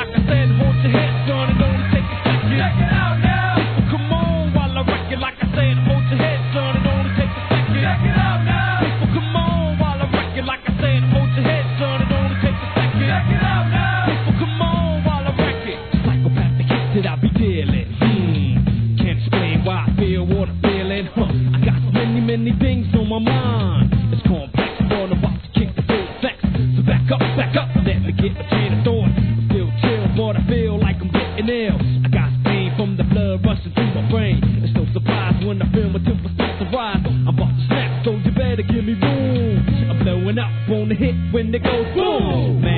like I said, hold your head, son, it only takes a second. Check it out now. People, come on while I wreck it. Like I said, hold your head, son, it only takes a second. Check it out now. People, come on while I wreck it. Like I said, hold your head, son, it only takes a second. Check it out now. People, come on while I wreck it. Psychopathic hits that I be dealing. Can't explain why I feel what I'm feeling. I got many, many things on my mind. It's complex, but I'm about to kick the full effects. So back up, let me get my train of thought. I'm still chill, but I feel like I'm getting ill. I got pain from the blood rushing through my brain. It's no surprise when I feel my temperature starts to rise. I'm about to snap, so you better give me room. I'm blowing up on the hit when it goes boom.